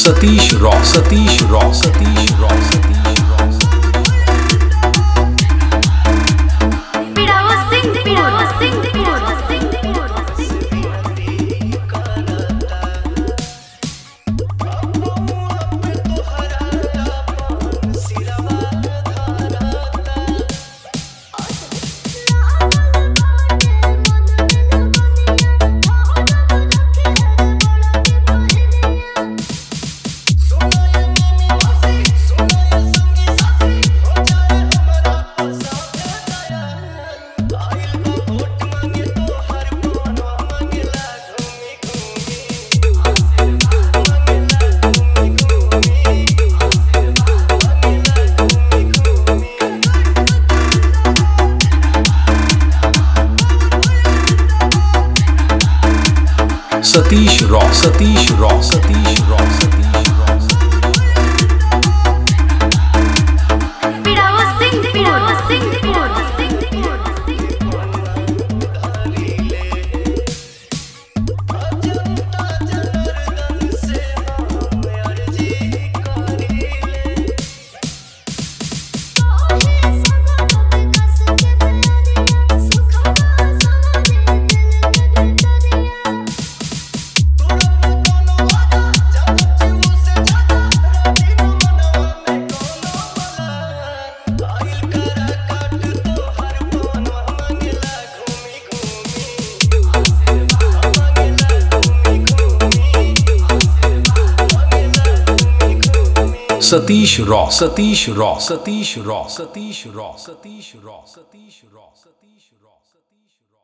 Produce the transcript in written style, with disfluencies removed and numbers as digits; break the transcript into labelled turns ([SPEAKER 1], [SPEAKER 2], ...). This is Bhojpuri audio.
[SPEAKER 1] सतीश रॉ सतीश रॉ सतीश रॉ सतीश रॉ सतीश रॉ सतीश रॉ सतीश रॉ सतीश रॉ सतीश रॉ सतीश रॉ सतीश रॉ सतीश रॉ सतीश रॉ सतीश रॉ सतीश